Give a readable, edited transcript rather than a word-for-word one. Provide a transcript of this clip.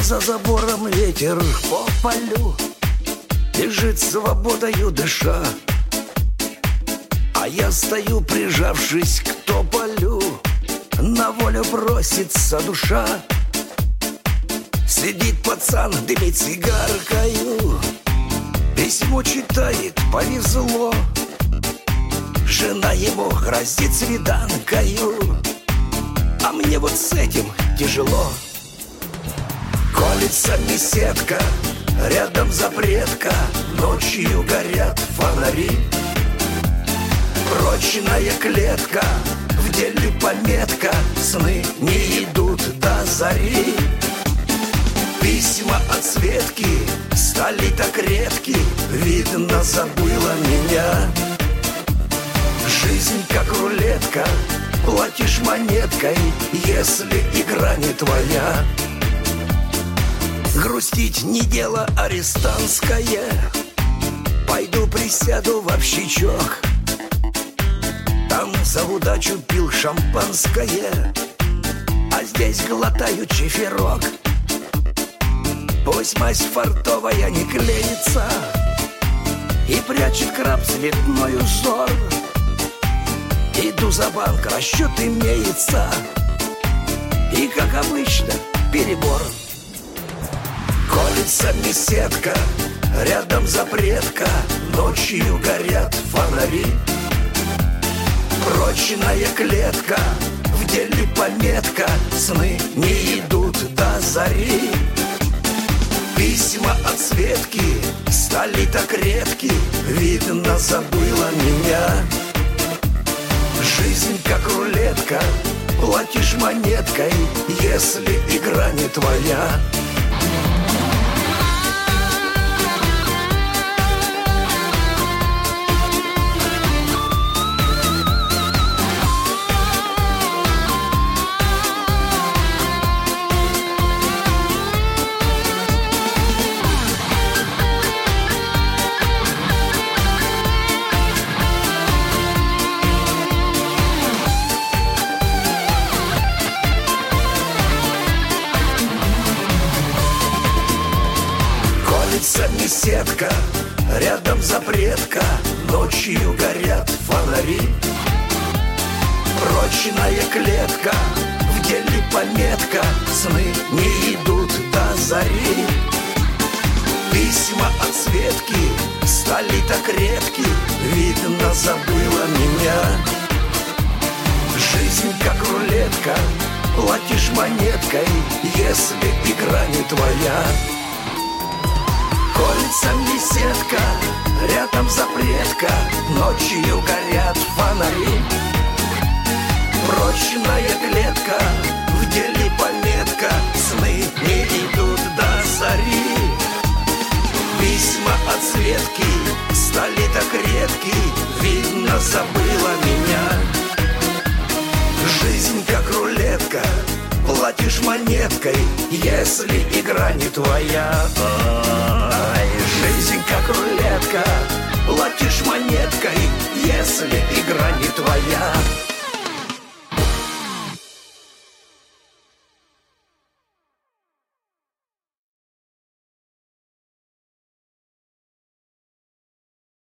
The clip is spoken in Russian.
за забором ветер по полю бежит свободою дыша, а я стою, прижавшись к тополю. На волю просится душа. Сидит пацан, дымит сигаркою, письмо читает, повезло. Жена ему грозит свиданкою, а мне вот с этим тяжело. Колется беседка, рядом запретка, ночью горят фонари. Прочная клетка, в деле пометка, сны не идут до зари. Письма от Светки стали так редки, видно, забыла меня. Жизнь как рулетка, платишь монеткой, если игра не твоя. Грустить не дело арестантское, пойду присяду в общичок. Там за удачу пил шампанское, а здесь глотаю чиферок. Пусть масть фартовая не клеится и прячет краб цветной узор. Иду за банк, расчет имеется, и, как обычно, перебор. Колется беседка, рядом запретка, ночью горят фонари. Прочная клетка, в деле пометка, сны не идут до зари. Письма от Светки стали так редки, видно, забыла меня. Жизнь как рулетка, платишь монеткой, если игра не твоя. Колется беседка, рядом запретка, ночью горят фонари. Прочная клетка, в деле пометка, сны не идут до зари. Письма от Светки стали так редки, видно, забыла меня. Жизнь как рулетка, платишь монеткой, если игра не твоя. Колется беседка, рядом запретка, ночью горят фонари. Прочная клетка, в деле пометка, сны не идут до зари. Письма от Светки стали так редки, видно, забыла меня. Жизнь как рулетка, платишь монеткой, если игра не твоя.